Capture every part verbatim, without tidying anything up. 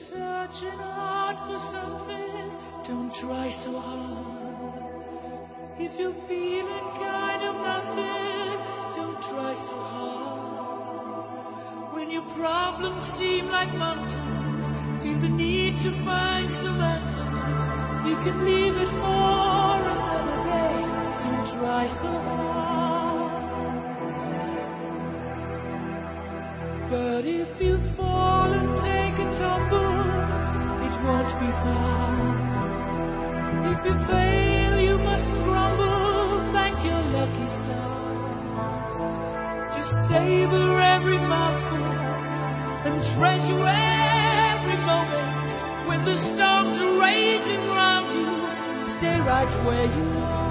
searching hard for something, don't try so hard. If you're feeling kind of nothing, don't try so hard. When your problems seem like mountains, feel the need to find some answers, you can leave it for another day, don't try so hard. But if you fall and take a tumble, it won't be far. If you fail, you mustn't grumble, thank your lucky stars. Just savor every mouthful and treasure every moment. When the storms are raging round you, stay right where you are.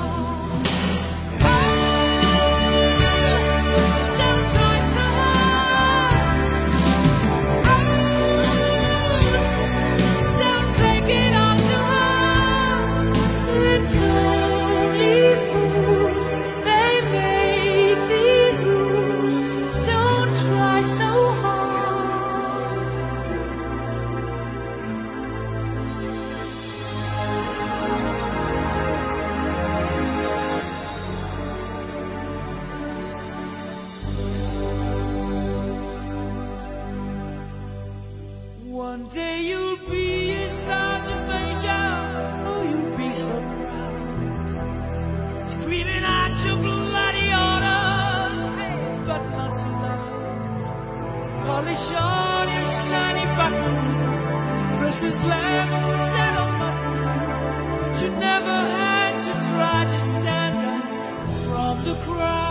One day you'll be a sergeant major, oh you'll be so proud, screaming out your bloody orders, hey, but not too loud. Polish all your shiny buttons, press a slam instead of button, but you never had to try to stand out from the crowd.